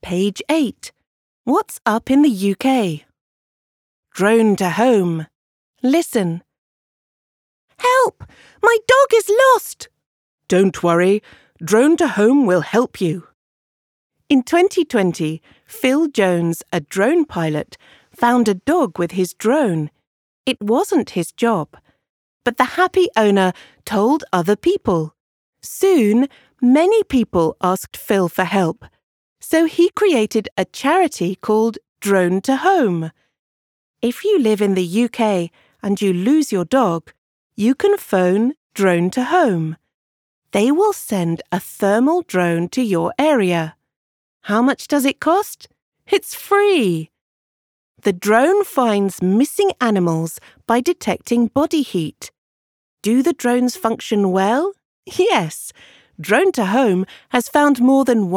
Page 8. What's up in the UK? Drone to home. Listen. Help! My dog is lost! Don't worry, Drone to Home will help you. In 2020, Phil Jones, a drone pilot, found a dog with his drone. It wasn't his job, but the happy owner told other people. Soon, many people asked Phil for help, so he created a charity called Drone to Home. If you live in the UK and you lose your dog, you can phone Drone to Home. They will send a thermal drone to your area. How much does it cost? It's free. The drone finds missing animals by detecting body heat. Do the drones function well? Yes. Drone to Home has found more than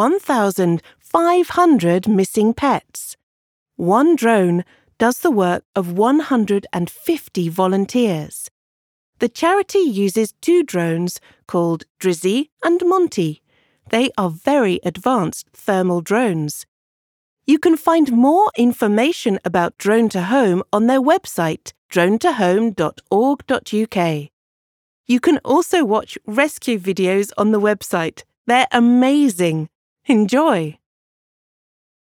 1,500 missing pets. One drone does the work of 150 volunteers. The charity uses two drones called Drizzy and Monty. They are very advanced thermal drones. You can find more information about Drone to Home on their website, dronetohome.org.uk. You can also watch rescue videos on the website. They're amazing. Enjoy!